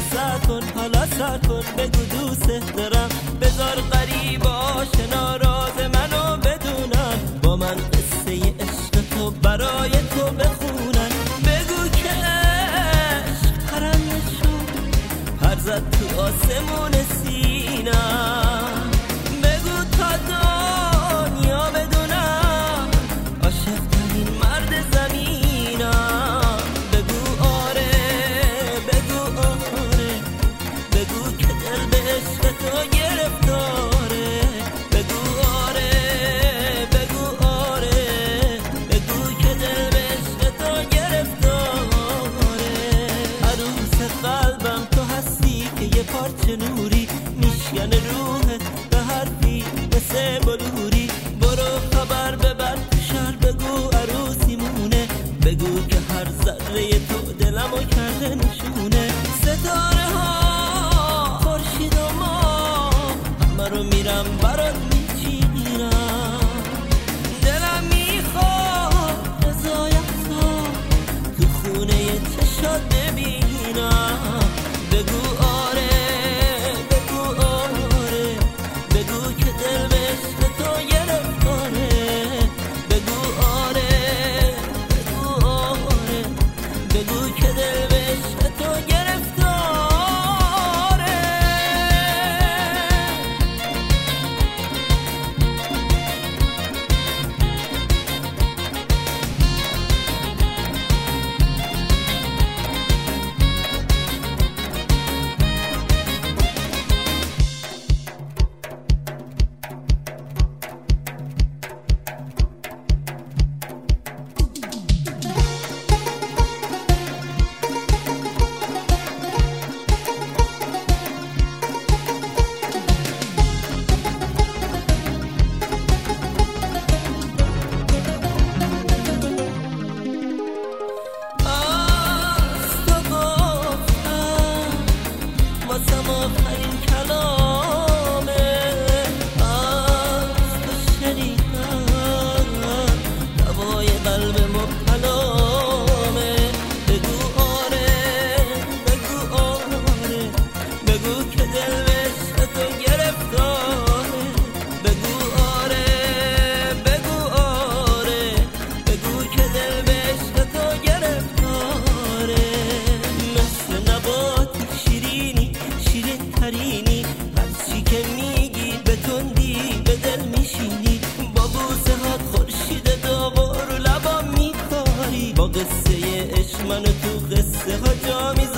حالا سر کن بگو دوست دارم، بذار غریب آشنا راز منو بدونن، با من قصه عشق تو برای تو بخونن. بگو که عشق پرنده شد پر زد تو آسمون سینم، بگو تا دنیا بدونم عاشق ترین مرد زمینم. بگو آره بگو آره، بگو که دل به عشق تو گرفتاره. بگو آره بگو آره، بگو که دل به عشق تو گرفتاره. عروس قلبم تو هستی که یه پارچه نوری میشکنه روحت به حرفی مثل بلوری. برو خبر ببر تو شهر بگو عروسی مونه، بگو که هر ذره تو دلمو کرده نشونه. ستاره ها خورشید و ماه همه رو میرم برات میچینم، دلم میخواد رضایت تو خونه چشات ببینم. بگو آره بگو آره، بگو که دل به عشق تو گرفتاره. بگو آره بگو آره، بگو که دل به عشق تو گرفتاره. واسم آخرین کلامه، از تو شنیدم دوای قلب مبتلامه. بگو آره بگو آره، بگو که دل به عشق تو گرفتاره. بگو آره بگو آره، بگو که دل به عشق تو گرفتاره. مثل نبات شیرینی شیرین ترینی، هرچی که میگی به تندی به دل میشینی. با بوسه هات خورشید داغ رو لبام میکاری، با قصه عشق منو تو قصه ها جا میزنی.